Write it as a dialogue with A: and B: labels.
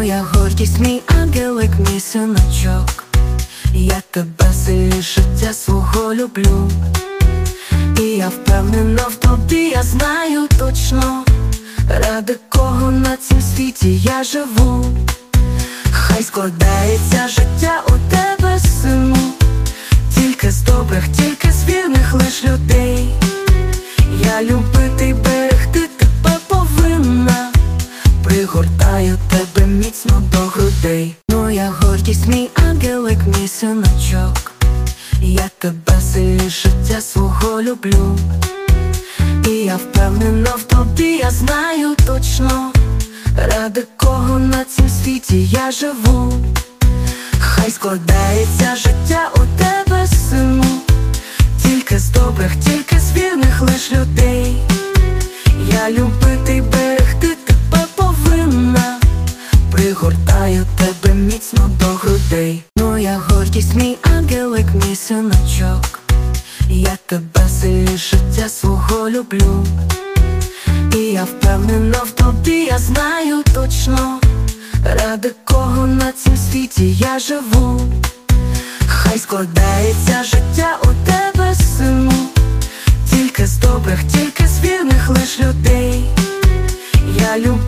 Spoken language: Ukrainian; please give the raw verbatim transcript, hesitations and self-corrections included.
A: моя гордість, мій ангелик, мій синочок. Я тебе сильніше життя свого люблю. І я впевнена в тобі, я знаю точно, ради кого на цім світі я живу. Хай складається життя у тебе, сину, тільки з добрих, тільки з вірних лиш людей. Я любити й берегти тебе повинна, пригортаю тебе міцно до грудей. Моя гордість, мій ангелик, мій синочок. Я тебе сильніше життя свого люблю. І я впевнена в тобі, я знаю точно, ради кого на цім світі я живу. Хай складається життя у тебе, сину, тільки з добрих, тільки з вірних лиш людей. Я любити й берегти тебе повинна, пригортаю тебе міцно до грудей. Моя гордість, мій ангелик, мій синочок. Я тебе сильніше життя свого люблю. І я впевнена в тобі, я знаю точно, ради кого на цім світі я живу. Хай складається життя у тебе, сину, тільки з добрих, тільки з вірних лиш людей. Я люблю